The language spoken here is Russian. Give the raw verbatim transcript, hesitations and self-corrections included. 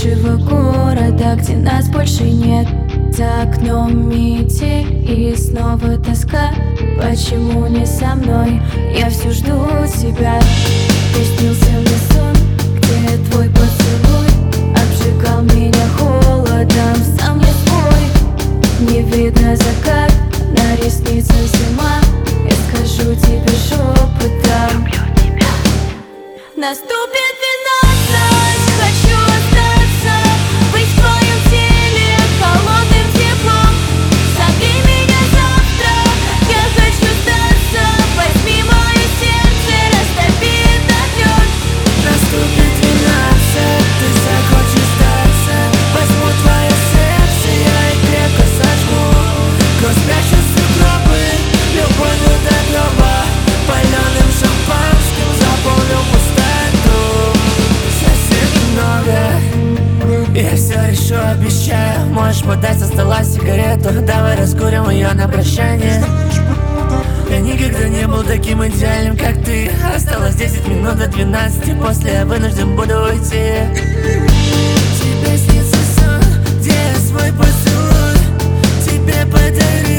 нашего города, где нас больше нет. За окном метель и снова тоска. Почему не со мной? Я все жду тебя. Приснился мне сон, где твой поцелуй обжигал меня холодом, сам не свой. Не видно закат, на ресницах зима. Я скажу тебе шепотом: люблю тебя. Наступит двенадцать, хочу остаться, быть в твоем теле холодным теплом. Согрей меня завтра, я хочу сдаться. Возьми мое сердце, растопи до лед. Наступит двенадцать, ты захочешь сдаться. Возьму твое сердце, я и крепко сожму. Кровь спрячу в сугробы, любовью до гроба. Паленым шампанским заполню пустоту. Совсем немного, я все решу, обещаю. Можешь подать со стола сигарету, давай раскурим ее на прощание. Я никогда не был таким идеальным, как ты. Осталось десять минут до двенадцати, после я вынужден буду уйти. Тебе снится сон, где я свой поцелуй тебе подарю.